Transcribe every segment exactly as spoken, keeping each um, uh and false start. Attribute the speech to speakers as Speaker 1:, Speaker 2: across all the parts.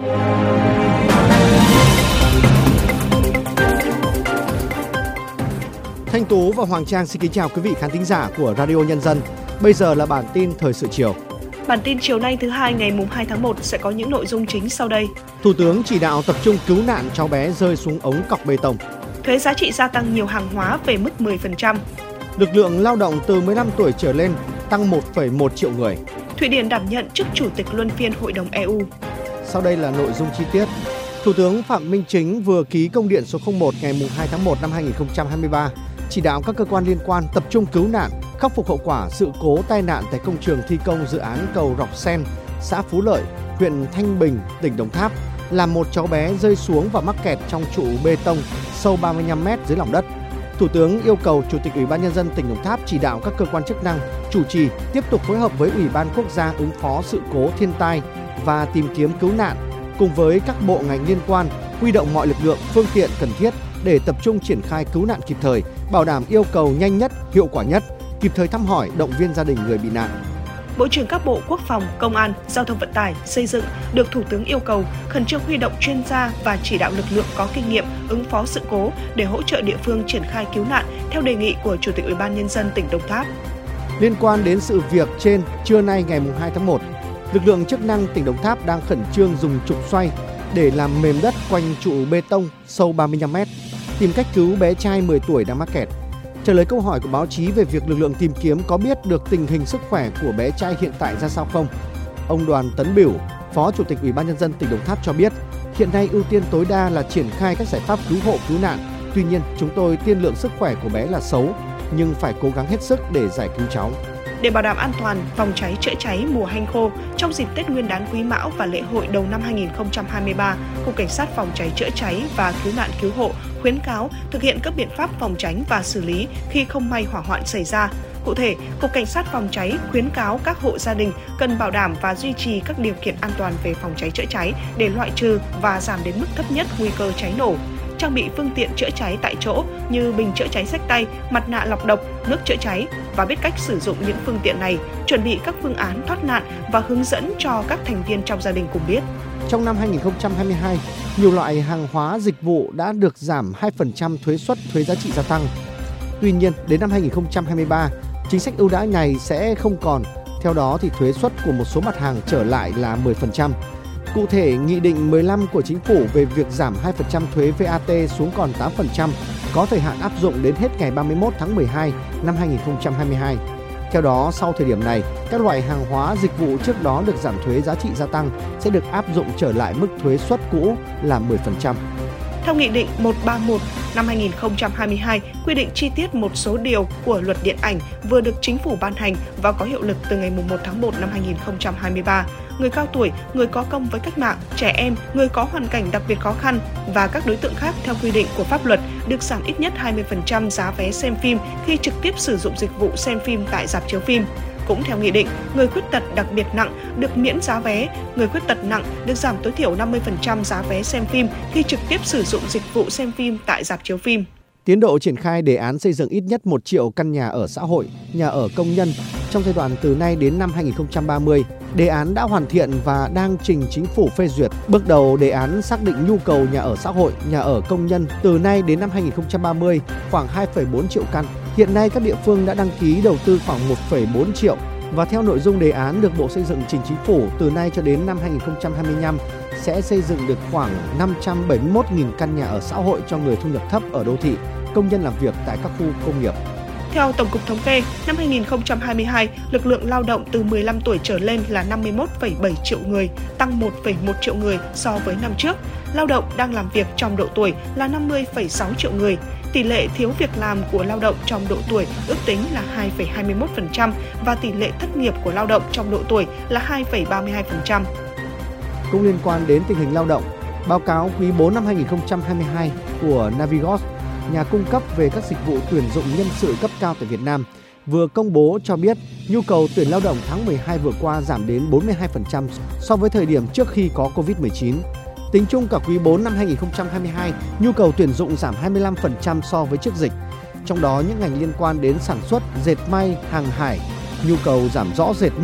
Speaker 1: Thanh Tú và Hoàng Trang xin kính chào quý vị khán thính giả của Radio Nhân dân. Bây giờ là bản tin thời sự chiều.
Speaker 2: Bản tin chiều nay thứ hai ngày hai tháng một sẽ có những nội dung chính sau đây.
Speaker 1: Thủ tướng chỉ đạo tập trung cứu nạn cháu bé rơi xuống ống cọc bê tông.
Speaker 2: Thuế giá trị gia tăng nhiều hàng hóa về mức mười phần trăm.
Speaker 1: Lực lượng lao động từ mười lăm tuổi trở lên tăng một phẩy một triệu người.
Speaker 2: Thụy Điển đảm nhận chức chủ tịch luân phiên Hội đồng e u.
Speaker 1: Sau đây là nội dung chi tiết. Thủ tướng Phạm Minh Chính vừa ký công điện số không một ngày hai tháng một năm hai nghìn không trăm hai mươi ba chỉ đạo các cơ quan liên quan tập trung cứu nạn, khắc phục hậu quả sự cố tai nạn tại công trường thi công dự án cầu Rọc Sen, xã Phú Lợi, huyện Thanh Bình, tỉnh Đồng Tháp, làm một cháu bé rơi xuống và mắc kẹt trong trụ bê tông sâu ba mươi lăm mét dưới lòng đất. Thủ tướng yêu cầu Chủ tịch Ủy ban Nhân dân tỉnh Đồng Tháp chỉ đạo các cơ quan chức năng chủ trì tiếp tục phối hợp với Ủy ban Quốc gia ứng phó sự cố thiên tai và tìm kiếm cứu nạn cùng với các bộ ngành liên quan huy động mọi lực lượng, phương tiện cần thiết để tập trung triển khai cứu nạn kịp thời, bảo đảm yêu cầu nhanh nhất, hiệu quả nhất, kịp thời thăm hỏi, động viên gia đình người bị nạn.
Speaker 2: Bộ trưởng các bộ Quốc phòng, Công an, Giao thông vận tải, Xây dựng được Thủ tướng yêu cầu khẩn trương huy động chuyên gia và chỉ đạo lực lượng có kinh nghiệm ứng phó sự cố để hỗ trợ địa phương triển khai cứu nạn theo đề nghị của Chủ tịch Ủy ban Nhân dân tỉnh Đồng Tháp.
Speaker 1: Liên quan đến sự việc trên, trưa nay ngày hai tháng một, lực lượng chức năng tỉnh Đồng Tháp đang khẩn trương dùng trục xoay để làm mềm đất quanh trụ bê tông sâu ba mươi lăm mét, tìm cách cứu bé trai mười tuổi đang mắc kẹt. Trả lời câu hỏi của báo chí về việc lực lượng tìm kiếm có biết được tình hình sức khỏe của bé trai hiện tại ra sao không, ông Đoàn Tấn Bửu, Phó Chủ tịch Ủy ban Nhân dân tỉnh Đồng Tháp cho biết, hiện nay ưu tiên tối đa là triển khai các giải pháp cứu hộ cứu nạn. Tuy nhiên, chúng tôi tiên lượng sức khỏe của bé là xấu, nhưng phải cố gắng hết sức để giải cứu cháu.
Speaker 2: Để bảo đảm an toàn phòng cháy chữa cháy mùa hanh khô trong dịp Tết Nguyên đán Quý Mão và lễ hội đầu năm hai nghìn không trăm hai mươi ba, Cục Cảnh sát phòng cháy chữa cháy và cứu nạn cứu hộ khuyến cáo thực hiện các biện pháp phòng tránh và xử lý khi không may hỏa hoạn xảy ra. Cụ thể, Cục Cảnh sát phòng cháy khuyến cáo các hộ gia đình cần bảo đảm và duy trì các điều kiện an toàn về phòng cháy chữa cháy để loại trừ và giảm đến mức thấp nhất nguy cơ cháy nổ. Trang bị phương tiện chữa cháy tại chỗ như bình chữa cháy xách tay, mặt nạ lọc độc, nước chữa cháy và biết cách sử dụng những phương tiện này, chuẩn bị các phương án thoát nạn và hướng dẫn cho các thành viên trong gia đình cùng biết.
Speaker 1: Trong năm hai nghìn không trăm hai mươi hai, nhiều loại hàng hóa dịch vụ đã được giảm hai phần trăm thuế suất thuế giá trị gia tăng. Tuy nhiên, đến năm hai nghìn không trăm hai mươi ba, chính sách ưu đãi này sẽ không còn. Theo đó, thì thuế suất của một số mặt hàng trở lại là mười phần trăm. Cụ thể, Nghị định mười lăm của Chính phủ về việc giảm hai phần trăm thuế vê a tê xuống còn tám phần trăm có thời hạn áp dụng đến hết ngày ba mươi mốt tháng mười hai năm hai nghìn không trăm hai mươi hai. Theo đó, sau thời điểm này, các loại hàng hóa dịch vụ trước đó được giảm thuế giá trị gia tăng sẽ được áp dụng trở lại mức thuế suất cũ là mười phần trăm.
Speaker 2: Theo Nghị định một trăm ba mươi mốt năm hai nghìn không trăm hai mươi hai quy định chi tiết một số điều của Luật Điện ảnh vừa được Chính phủ ban hành và có hiệu lực từ ngày một tháng một năm hai nghìn không trăm hai mươi ba. Người cao tuổi, người có công với cách mạng, trẻ em, người có hoàn cảnh đặc biệt khó khăn và các đối tượng khác theo quy định của pháp luật được giảm ít nhất hai mươi phần trăm giá vé xem phim khi trực tiếp sử dụng dịch vụ xem phim tại rạp chiếu phim. Cũng theo nghị định, người khuyết tật đặc biệt nặng được miễn giá vé, người khuyết tật nặng được giảm tối thiểu năm mươi phần trăm giá vé xem phim khi trực tiếp sử dụng dịch vụ xem phim tại rạp chiếu phim.
Speaker 1: Tiến độ triển khai đề án xây dựng ít nhất một triệu căn nhà ở xã hội, nhà ở công nhân trong giai đoạn từ nay đến năm hai nghìn không trăm ba mươi. Đề án đã hoàn thiện và đang trình Chính phủ phê duyệt. Bước đầu, đề án xác định nhu cầu nhà ở xã hội, nhà ở công nhân từ nay đến năm hai nghìn không trăm ba mươi khoảng hai phẩy bốn triệu căn. Hiện nay các địa phương đã đăng ký đầu tư khoảng một phẩy bốn triệu và theo nội dung đề án được Bộ Xây dựng trình Chính phủ từ nay cho đến năm hai nghìn không trăm hai mươi lăm sẽ xây dựng được khoảng năm trăm bảy mươi mốt nghìn căn nhà ở xã hội cho người thu nhập thấp ở đô thị, công nhân làm việc tại các khu công nghiệp.
Speaker 2: Theo Tổng cục Thống kê, năm hai nghìn không trăm hai mươi hai, lực lượng lao động từ mười lăm tuổi trở lên là năm mươi mốt phẩy bảy triệu người, tăng một phẩy một triệu người so với năm trước. Lao động đang làm việc trong độ tuổi là năm mươi phẩy sáu triệu người. Tỷ lệ thiếu việc làm của lao động trong độ tuổi ước tính là hai phẩy hai mươi mốt phần trăm và tỷ lệ thất nghiệp của lao động trong độ tuổi là hai phẩy ba mươi hai phần trăm.
Speaker 1: Cũng liên quan đến tình hình lao động, báo cáo quý bốn năm hai nghìn không trăm hai mươi hai của Navigos, nhà cung cấp về các dịch vụ tuyển dụng nhân sự cấp cao tại Việt Nam, vừa công bố cho biết nhu cầu tuyển lao động tháng mười hai vừa qua giảm đến bốn mươi hai phần trăm so với thời điểm trước khi có covid mười chín. Tính chung cả quý bốn năm hai nghìn không trăm hai mươi hai, nhu cầu tuyển dụng giảm hai mươi lăm phần trăm so với trước dịch. Trong đó những ngành liên quan đến sản xuất, dệt may, hàng hải, nhu cầu giảm rõ rệt nhất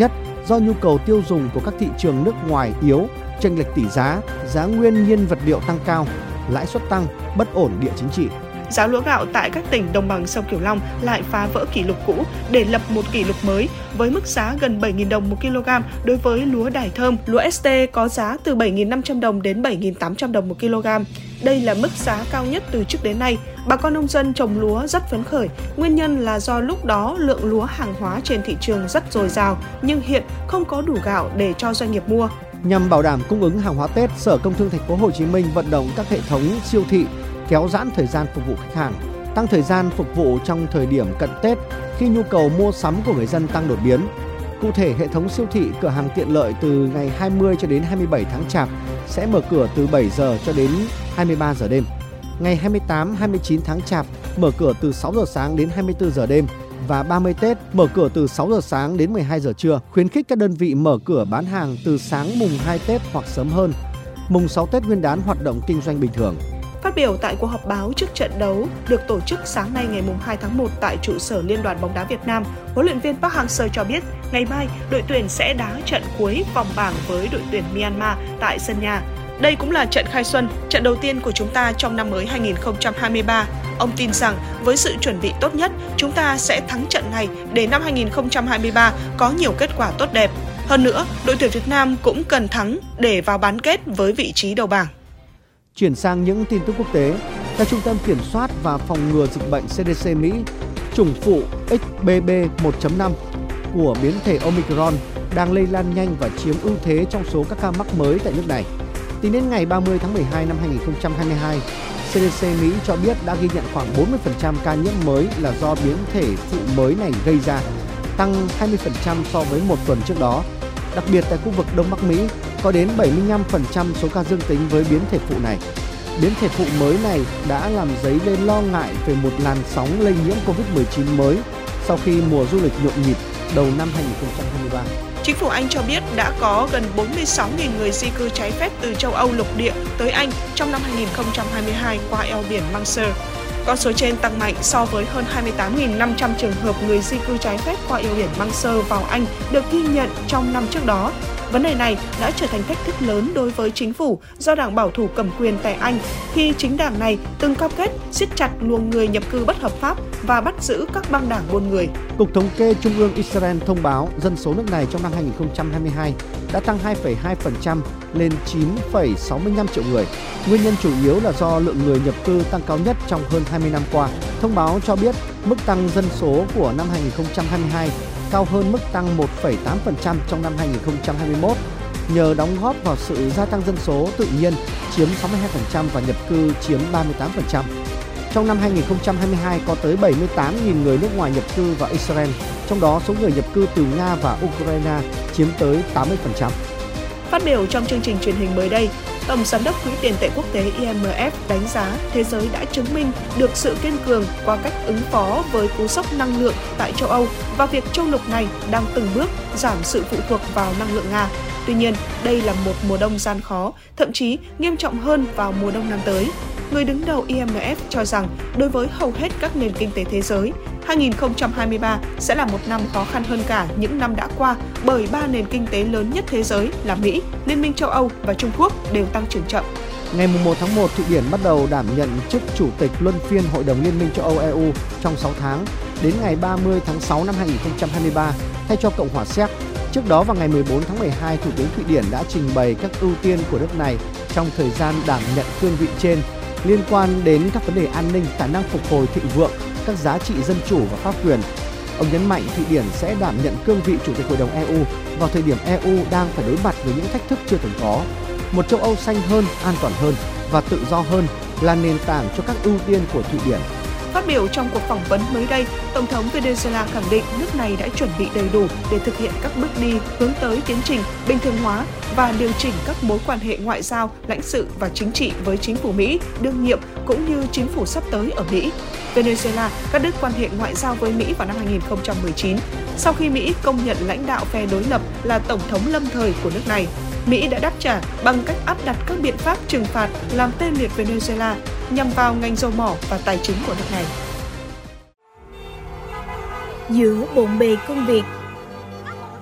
Speaker 1: do nhu cầu tiêu dùng của các thị trường nước ngoài yếu, chênh lệch tỷ giá, giá nguyên nhiên vật liệu tăng cao, lãi suất tăng, bất ổn địa chính trị.
Speaker 2: Giá lúa gạo tại các tỉnh đồng bằng sông Cửu Long lại phá vỡ kỷ lục cũ để lập một kỷ lục mới với mức giá gần bảy nghìn đồng một kg đối với lúa đài thơm. Lúa ét tê có giá từ bảy nghìn năm trăm đồng đến bảy nghìn tám trăm đồng một kg. Đây là mức giá cao nhất từ trước đến nay. Bà con nông dân trồng lúa rất phấn khởi. Nguyên nhân là do lúc đó lượng lúa hàng hóa trên thị trường rất dồi dào, nhưng hiện không có đủ gạo để cho doanh nghiệp mua.
Speaker 1: Nhằm bảo đảm cung ứng hàng hóa Tết, Sở Công Thương Thành phố Hồ Chí Minh vận động các hệ thống siêu thị kéo giãn thời gian phục vụ khách hàng, tăng thời gian phục vụ trong thời điểm cận Tết khi nhu cầu mua sắm của người dân tăng đột biến. Cụ thể, hệ thống siêu thị cửa hàng tiện lợi từ ngày hai mươi cho đến hai mươi bảy tháng Chạp sẽ mở cửa từ bảy giờ cho đến hai mươi ba giờ đêm. Ngày hai mươi tám, hai mươi chín tháng Chạp mở cửa từ sáu giờ sáng đến hai mươi tư giờ đêm và ba mươi Tết mở cửa từ sáu giờ sáng đến mười hai giờ trưa. Khuyến khích các đơn vị mở cửa bán hàng từ sáng mùng hai Tết hoặc sớm hơn. Mùng sáu Tết Nguyên đán hoạt động kinh doanh bình thường.
Speaker 2: Phát biểu tại cuộc họp báo trước trận đấu được tổ chức sáng nay ngày hai tháng một tại trụ sở Liên đoàn bóng đá Việt Nam, huấn luyện viên Park Hang-seo cho biết ngày mai đội tuyển sẽ đá trận cuối vòng bảng với đội tuyển Myanmar tại sân nhà. Đây cũng là trận khai xuân, trận đầu tiên của chúng ta trong năm mới hai nghìn không trăm hai mươi ba. Ông tin rằng với sự chuẩn bị tốt nhất, chúng ta sẽ thắng trận này để năm hai nghìn không trăm hai mươi ba có nhiều kết quả tốt đẹp. Hơn nữa, đội tuyển Việt Nam cũng cần thắng để vào bán kết với vị trí đầu bảng.
Speaker 1: Chuyển sang những tin tức quốc tế, theo Trung tâm Kiểm soát và Phòng ngừa Dịch bệnh xê đê xê Mỹ, chủng phụ ích bê bê một chấm năm của biến thể Omicron đang lây lan nhanh và chiếm ưu thế trong số các ca mắc mới tại nước này. Tính đến ngày ba mươi tháng mười hai năm hai nghìn không trăm hai mươi hai, xê đê xê Mỹ cho biết đã ghi nhận khoảng bốn mươi phần trăm ca nhiễm mới là do biến thể phụ mới này gây ra, tăng hai mươi phần trăm so với một tuần trước đó. Đặc biệt tại khu vực Đông Bắc Mỹ, có đến bảy mươi lăm phần trăm số ca dương tính với biến thể phụ này. Biến thể phụ mới này đã làm dấy lên lo ngại về một làn sóng lây nhiễm covid mười chín mới sau khi mùa du lịch nhộn nhịp đầu năm hai nghìn không trăm hai mươi ba.
Speaker 2: Chính phủ Anh cho biết đã có gần bốn mươi sáu nghìn người di cư trái phép từ châu Âu lục địa tới Anh trong năm hai nghìn không trăm hai mươi hai qua eo biển Manchester. Con số trên tăng mạnh so với hơn hai mươi tám nghìn năm trăm trường hợp người di cư trái phép qua eo biển Manchester vào Anh được ghi nhận trong năm trước đó. Vấn đề này đã trở thành thách thức lớn đối với chính phủ do đảng bảo thủ cầm quyền tại Anh khi chính đảng này từng cam kết siết chặt luồng người nhập cư bất hợp pháp và bắt giữ các băng đảng buôn người.
Speaker 1: Cục Thống kê Trung ương Israel thông báo dân số nước này trong năm hai nghìn không trăm hai mươi hai đã tăng hai phẩy hai phần trăm lên chín phẩy sáu mươi lăm triệu người. Nguyên nhân chủ yếu là do lượng người nhập cư tăng cao nhất trong hơn hai mươi năm qua. Thông báo cho biết mức tăng dân số của năm hai nghìn không trăm hai mươi hai cao hơn mức tăng một phẩy tám phần trăm trong năm hai nghìn không trăm hai mươi mốt, nhờ đóng góp vào sự gia tăng dân số tự nhiên chiếm sáu mươi hai phần trăm và nhập cư chiếm ba mươi tám phần trăm. Trong năm hai nghìn không trăm hai mươi hai có tới bảy mươi tám nghìn người nước ngoài nhập cư vào Israel, trong đó số người nhập cư từ Nga và Ukraine chiếm tới tám mươi phần trăm.
Speaker 2: Phát biểu trong chương trình truyền hình mới đây, Tổng Giám đốc Quỹ tiền tệ quốc tế i em ép đánh giá thế giới đã chứng minh được sự kiên cường qua cách ứng phó với cú sốc năng lượng tại châu Âu và việc châu lục này đang từng bước giảm sự phụ thuộc vào năng lượng Nga. Tuy nhiên, đây là một mùa đông gian khó, thậm chí nghiêm trọng hơn vào mùa đông năm tới. Người đứng đầu i em ép cho rằng đối với hầu hết các nền kinh tế thế giới, hai nghìn không trăm hai mươi ba sẽ là một năm khó khăn hơn cả những năm đã qua bởi ba nền kinh tế lớn nhất thế giới là Mỹ, Liên minh châu Âu và Trung Quốc đều tăng trưởng chậm.
Speaker 1: Ngày một tháng một, Thụy Điển bắt đầu đảm nhận chức Chủ tịch Luân phiên Hội đồng Liên minh châu Âu e u trong sáu tháng, đến ngày ba mươi tháng sáu năm hai nghìn không trăm hai mươi ba, thay cho Cộng hòa Séc. Trước đó vào ngày mười bốn tháng mười hai, Thủ tướng Thụy Điển đã trình bày các ưu tiên của nước này trong thời gian đảm nhận cương vị trên, liên quan đến các vấn đề an ninh, khả năng phục hồi thịnh vượng, các giá trị dân chủ và pháp quyền. Ông nhấn mạnh Thụy Điển sẽ đảm nhận cương vị Chủ tịch Hội đồng e u vào thời điểm e u đang phải đối mặt với những thách thức chưa từng có. Một châu Âu xanh hơn, an toàn hơn và tự do hơn là nền tảng cho các ưu tiên của Thụy Điển.
Speaker 2: Phát biểu trong cuộc phỏng vấn mới đây, Tổng thống Venezuela khẳng định nước này đã chuẩn bị đầy đủ để thực hiện các bước đi hướng tới tiến trình bình thường hóa và điều chỉnh các mối quan hệ ngoại giao, lãnh sự và chính trị với chính phủ Mỹ đương nhiệm cũng như chính phủ sắp tới ở Mỹ. Venezuela cắt đứt quan hệ ngoại giao với Mỹ vào năm hai nghìn không trăm mười chín, sau khi Mỹ công nhận lãnh đạo phe đối lập là tổng thống lâm thời của nước này. Mỹ đã đáp trả bằng cách áp đặt các biện pháp trừng phạt làm tê liệt Venezuela nhằm vào ngành dầu mỏ và tài chính của nước này.
Speaker 3: Giữa bộn bề công việc,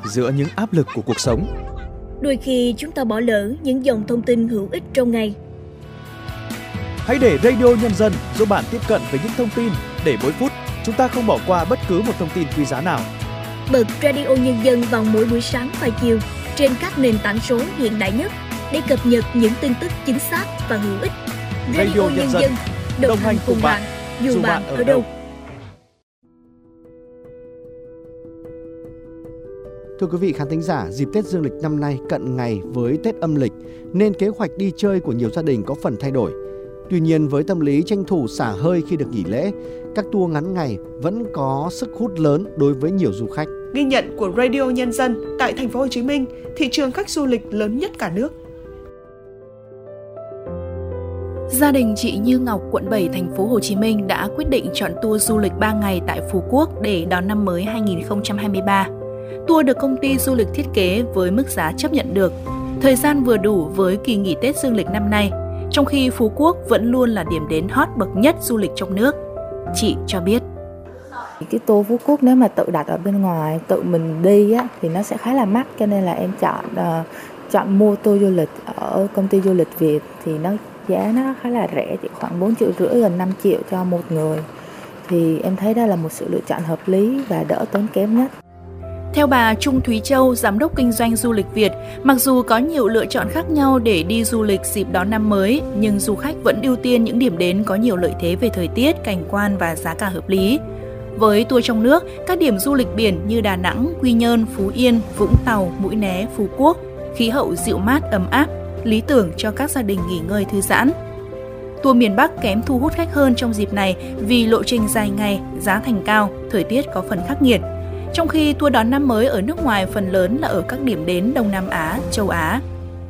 Speaker 3: giữa những áp lực của cuộc sống.
Speaker 4: Đôi khi chúng ta bỏ lỡ những dòng thông tin hữu ích trong ngày.
Speaker 3: Hãy để Radio Nhân dân giúp bạn tiếp cận với những thông tin để mỗi phút chúng ta không bỏ qua bất cứ một thông tin quý giá nào.
Speaker 4: Bật Radio Nhân dân vào mỗi buổi sáng và chiều trên các nền tảng số hiện đại nhất để cập nhật những tin tức chính xác và hữu ích. Radio, Radio Nhân dân, đồng, đồng hành cùng bạn, dù, dù bạn ở đâu. đâu.
Speaker 1: Thưa quý vị khán thính giả, dịp Tết Dương lịch năm nay cận ngày với Tết âm lịch nên kế hoạch đi chơi của nhiều gia đình có phần thay đổi. Tuy nhiên với tâm lý tranh thủ xả hơi khi được nghỉ lễ, các tour ngắn ngày vẫn có sức hút lớn đối với nhiều du khách.
Speaker 2: Ghi nhận của Radio Nhân dân tại thành phố Hồ Chí Minh, thị trường khách du lịch lớn nhất cả nước.
Speaker 5: Gia đình chị Như Ngọc, quận bảy, thành phố Hồ Chí Minh đã quyết định chọn tour du lịch ba ngày tại Phú Quốc để đón năm mới hai không hai ba. Tour được công ty du lịch thiết kế với mức giá chấp nhận được, thời gian vừa đủ với kỳ nghỉ Tết Dương lịch năm nay, trong khi Phú Quốc vẫn luôn là điểm đến hot bậc nhất du lịch trong nước. Chị cho biết.
Speaker 6: Cái tour Phú Quốc nếu mà tự đặt ở bên ngoài, tự mình đi á, thì nó sẽ khá là mắc, cho nên là em chọn uh, chọn mua tour du lịch ở công ty du lịch Việt thì nó giá nó khá là rẻ, chỉ khoảng bốn triệu rưỡi gần năm triệu cho một người. Thì em thấy đó là một sự lựa chọn hợp lý và đỡ tốn kém nhất.
Speaker 5: Theo bà Trung Thúy Châu, giám đốc kinh doanh du lịch Việt, mặc dù có nhiều lựa chọn khác nhau để đi du lịch dịp đón năm mới, nhưng du khách vẫn ưu tiên những điểm đến có nhiều lợi thế về thời tiết, cảnh quan và giá cả hợp lý. Với tour trong nước, các điểm du lịch biển như Đà Nẵng, Quy Nhơn, Phú Yên, Vũng Tàu, Mũi Né, Phú Quốc, khí hậu dịu mát, ấm áp, lý tưởng cho các gia đình nghỉ ngơi thư giãn. Tour miền Bắc kém thu hút khách hơn trong dịp này vì lộ trình dài ngày, giá thành cao, thời tiết có phần khắc nghiệt. Trong khi tour đón năm mới ở nước ngoài phần lớn là ở các điểm đến Đông Nam Á, châu Á.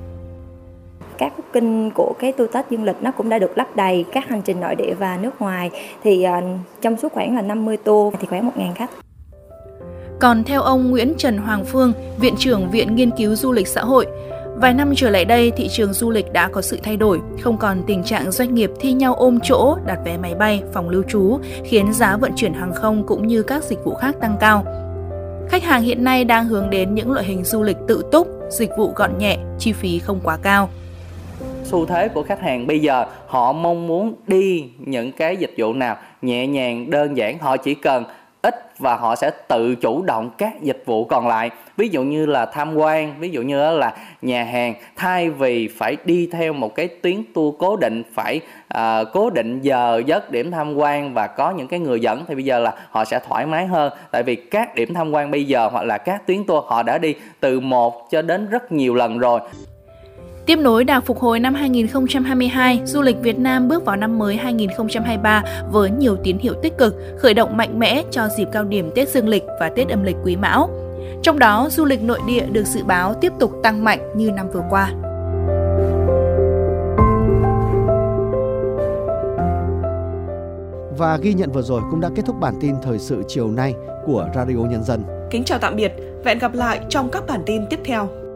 Speaker 7: Các booking của cái tour Tết dương lịch nó cũng đã được lấp đầy, các hành trình nội địa và nước ngoài thì uh, trong số khoảng là năm mươi tour thì khoảng một nghìn khách.
Speaker 5: Còn theo ông Nguyễn Trần Hoàng Phương, Viện trưởng Viện Nghiên cứu Du lịch Xã hội, vài năm trở lại đây thị trường du lịch đã có sự thay đổi, không còn tình trạng doanh nghiệp thi nhau ôm chỗ, đặt vé máy bay, phòng lưu trú, khiến giá vận chuyển hàng không cũng như các dịch vụ khác tăng cao. Khách hàng hiện nay đang hướng đến những loại hình du lịch tự túc, dịch vụ gọn nhẹ, chi phí không quá cao.
Speaker 8: Xu thế của khách hàng bây giờ họ mong muốn đi những cái dịch vụ nào nhẹ nhàng, đơn giản, họ chỉ cần ít và họ sẽ tự chủ động các dịch vụ còn lại. Ví dụ như là tham quan, ví dụ như là nhà hàng, thay vì phải đi theo một cái tuyến tour cố định, phải uh, cố định giờ giấc điểm tham quan và có những cái người dẫn, thì bây giờ là họ sẽ thoải mái hơn. Tại vì các điểm tham quan bây giờ hoặc là các tuyến tour họ đã đi từ một cho đến rất nhiều lần rồi.
Speaker 5: Tiếp nối đà phục hồi năm hai không hai hai, du lịch Việt Nam bước vào năm mới hai không hai ba với nhiều tín hiệu tích cực, khởi động mạnh mẽ cho dịp cao điểm Tết Dương lịch và Tết âm lịch Quý Mão. Trong đó, du lịch nội địa được dự báo tiếp tục tăng mạnh như năm vừa qua.
Speaker 1: Và ghi nhận vừa rồi cũng đã kết thúc bản tin thời sự chiều nay của Radio Nhân dân.
Speaker 2: Kính chào tạm biệt, và hẹn gặp lại trong các bản tin tiếp theo.